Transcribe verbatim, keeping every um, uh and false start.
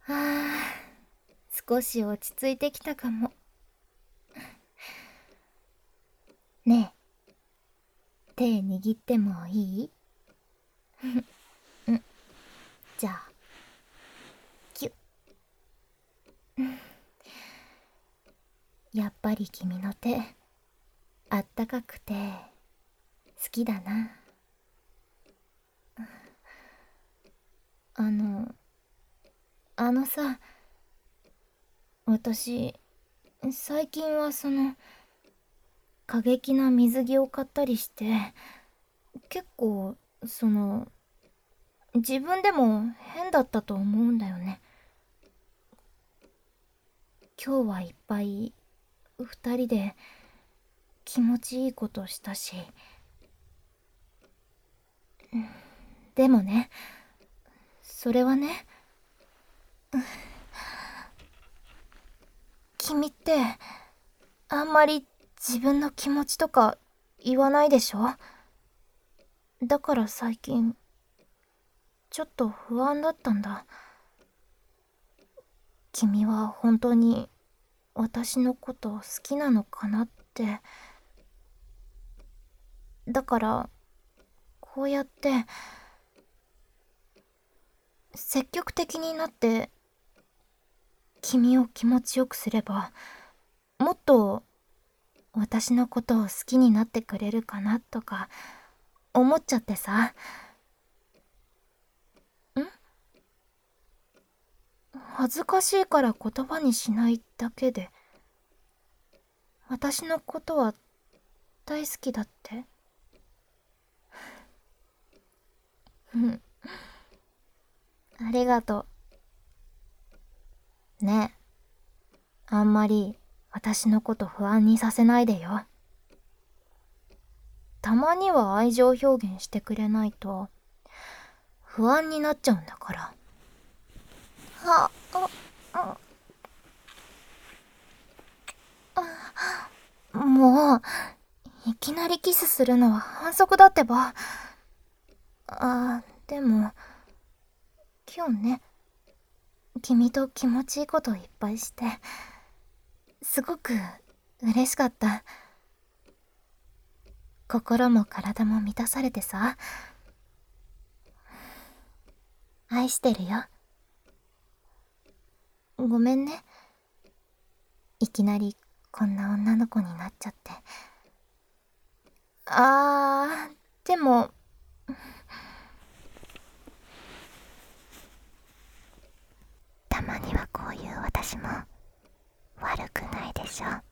あ、少し落ち着いてきたかも。ねえ、手握ってもいい？うん、じゃあ、キュッ。やっぱり君の手、あったかくて、好きだな。あの、あのさ、私、最近はその、過激な水着を買ったりして、結構、その、自分でも変だったと思うんだよね。今日はいっぱい二人で気持ちいいことしたし、でもね、それはね、君ってあんまり自分の気持ちとか言わないでしょ？だから最近ちょっと不安だったんだ。君は本当に私のこと好きなのかなって。だからこうやって積極的になって君を気持ちよくすれば、もっと私のことを好きになってくれるかなとか思っちゃってさ。ん恥ずかしいから言葉にしないだけで、私のことは大好きだって？うん、ありがとう。ねえ、あんまり私のこと不安にさせないでよ。たまには愛情表現してくれないと不安になっちゃうんだから。あ、あ、あ、もう、いきなりキスするのは反則だってば。あ、でも、今日ね、君と気持ちいいこといっぱいして、すごく嬉しかった。心も体も満たされてさ。愛してるよ。ごめんね。いきなりこんな女の子になっちゃって。あー、でも、たまにはこういう私も悪くないでしょ。